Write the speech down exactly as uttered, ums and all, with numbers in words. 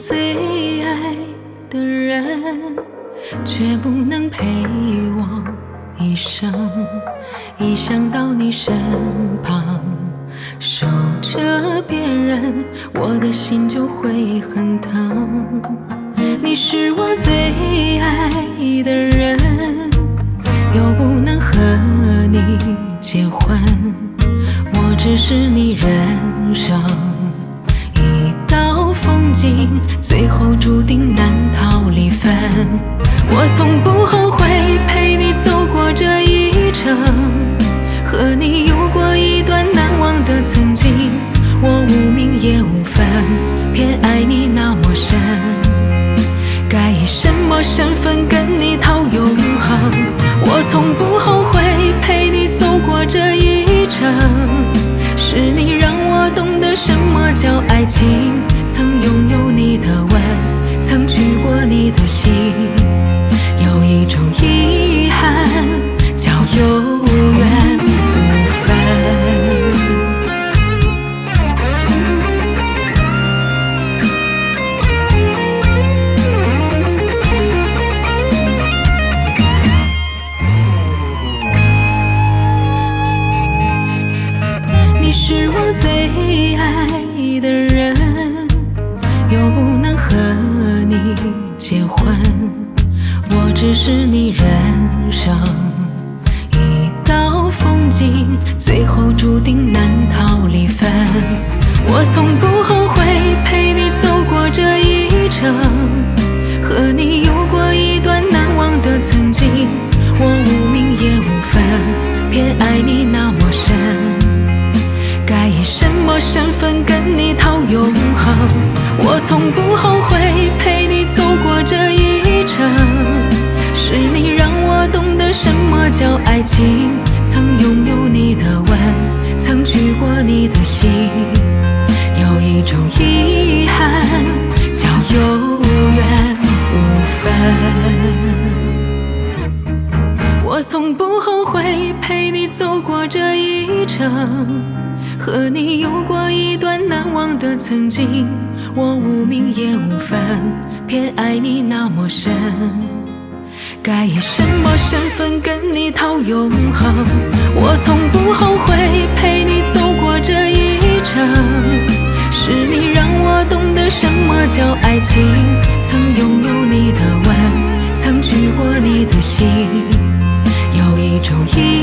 最爱的人，却不能陪我一生。一想到你身旁守着别人，我的心就会很疼。你是我最爱的人，又不能和你结婚，我只是你人生一道风景，最后注定难逃离分。我从不后悔陪你走过这一程，和你有过一段难忘的曾经。我无名也无分，偏爱你那么深，该以什么身份跟你讨永恒？我从不后悔陪你走过这一程，是你让我懂得什么叫爱情。曾拥有你的吻，曾娶过你的心，有一种遗憾叫有缘无分。你是我最爱的人，又不能和你结婚，我只是你人生一道风景，最后注定难逃离分。我从不后悔陪你走过这一程，和你有过一段难忘的曾经。我无名也无分，偏爱你那么深，该以什么身份跟你讨永恒？我从不后悔陪你走过这一程，是你让我懂得什么叫爱情。曾拥有你的吻，曾娶过你的心，有一种遗憾叫有缘无分。我从不后悔陪你走过这一程，和你有过一段难忘的曾经。我无名也无分，偏爱你那么深，该以什么身份跟你讨永恒？我从不后悔陪你走过这一程，是你让我懂得什么叫爱情。曾拥有你的吻，曾娶过你的心，有一种遗